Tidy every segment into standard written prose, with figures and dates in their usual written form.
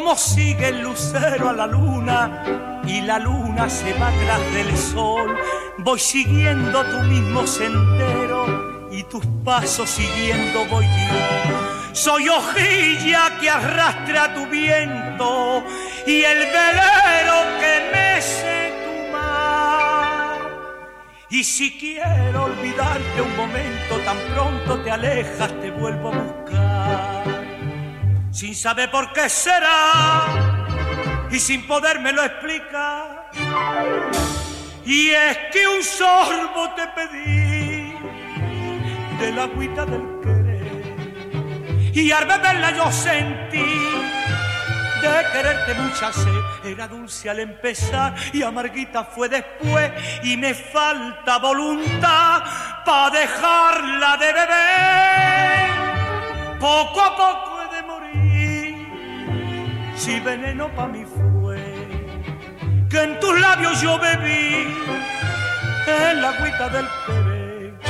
como sigue el lucero a la luna y la luna se va tras del sol. Voy siguiendo tu mismo sendero y tus pasos siguiendo voy yo. Soy hojilla que arrastra tu viento y el velero que mece tu mar. Y si quiero olvidarte un momento, tan pronto te alejas, te vuelvo a buscar. Sin saber por qué será y sin podérmelo explicar. Y es que un sorbo te pedí de la agüita del querer, y al beberla yo sentí de quererte mucha sed. Era dulce al empezar y amarguita fue después, y me falta voluntad pa' dejarla de beber. Poco a poco he de morir, si veneno pa' mí fue que en tus labios yo bebí en la agüita del querer.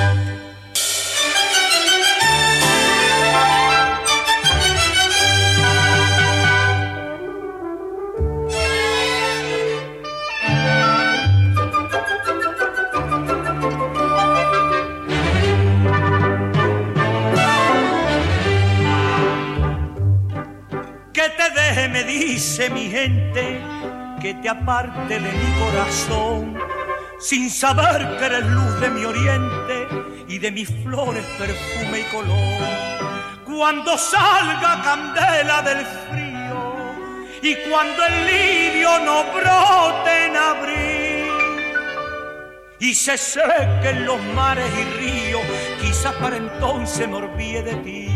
Que te deje, me dice mi gente, que te aparte de mi corazón, sin saber que eres luz de mi oriente y de mis flores perfume y color. Cuando salga candela del frío y cuando el lirio no brote en abril y se sequen los mares y ríos, quizás para entonces me olvide de ti.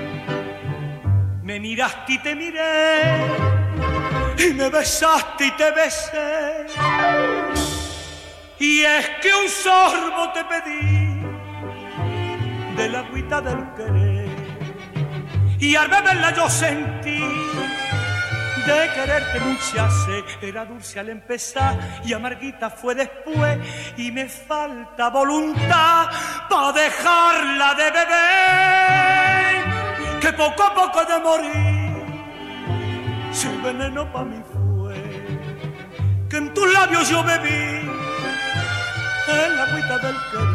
Me miraste y te miré, y me besaste y te besé, y es que un sorbo te pedí de la agüita del querer, y al beberla yo sentí de quererte mucha sed. Era dulce al empezar y amarguita fue después, y me falta voluntad pa' dejarla de beber. Que poco a poco he de morir, si el veneno pa' mí fue que en tus labios yo bebí en la agüita del querer.